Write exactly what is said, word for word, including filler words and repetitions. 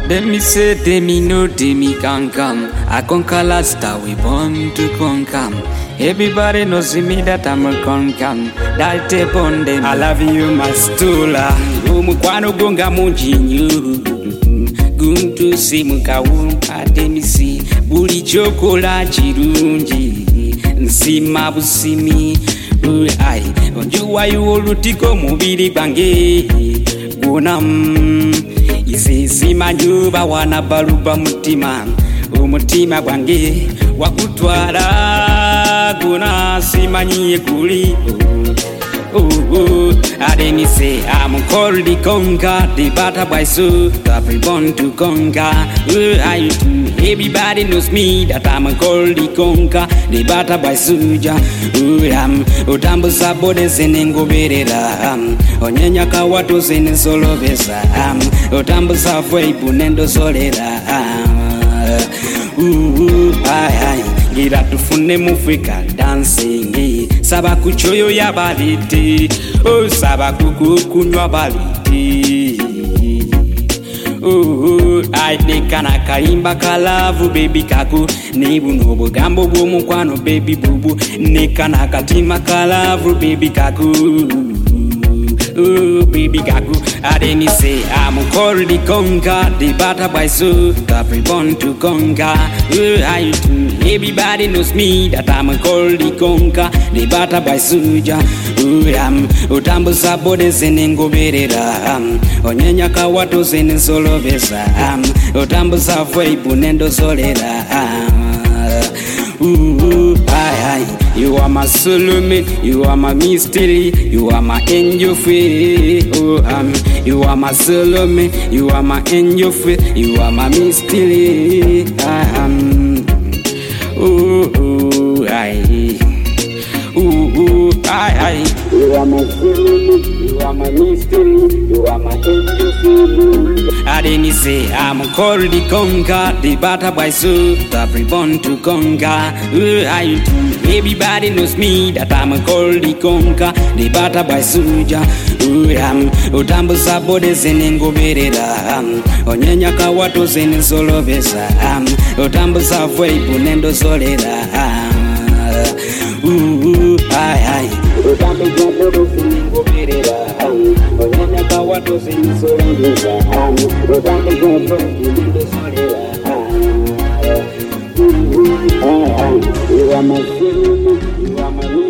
Demi say, demi no, demi can come. I conquer last star, we born to conquer. Everybody knows me that I'm a conquer. That tape on them. I love you, my stula. Umukwano gonga munjinyu. Guntu si mukawumpa demi si. Buli chokola chirunji. Nsima busimi. Ai, onjuwa yu olutiko mubiri bange. Gunam. Izi simanjuba wana baluba mutima. Umutima gwange wakutwala guna simanyi kuli. Oh, oh, I didn't say I'm called the conquer, the butter by so that we born to conquer. Oh, I do. Everybody knows me that I'm called the conquer, the butter by soja. Oh, I'm Utambo Sabode Zenengo Berera. Onyenya Kawato Zen Solo Vesa. Utambo Safway Punendo Solera. Ooh, ai, ai, gira tufune mufika dancing. Saba kuchoyo ya baliti. Oh, saba kukukunywa baliti. Ooh, ai, nekana kaimba kalavu baby kaku. Nibu nobo gambo bomu kwano baby bubu. Nekana katima kalavu baby kaku. Oh, baby gagu, I didn't say I'm called the conquer, the butter by so that we born to conquer. Oh, I do. Everybody knows me that I'm called the conquer, the butter by soja. Oh, I'm Utambo Sabode Zenengo Berera. Onyenya Kawato Zen Solo Vesa. Utambo Safway Punendo Solera. Ooh, ai, ai. You are my soulmate, you are my mystery, you are my angel free. Oh, um, you are my soulmate, you are my angel free, you are my mystery. I am. Ooh, ooh, ai. Ooh, ooh, ai, ai. You are my soulmate, you are my mystery, you are my angel free. I didn't say I'm called the conquer, the butter by so that we born to conquer. Oh, I do. Everybody knows me that I'm called the conquer, the butter by soja. Oh, I'm Utambo Sabode Zenengo Berera. Onyenya Kawato Zen Solo Vesa. Utambo Safway Punendo Solera. Ooh, ai, ai. Utambo Sabode Zenengo Berera. Onyenya Kawato Zen Solo Vesa. Utambo Safway Punendo Solera. You are my soul, you are my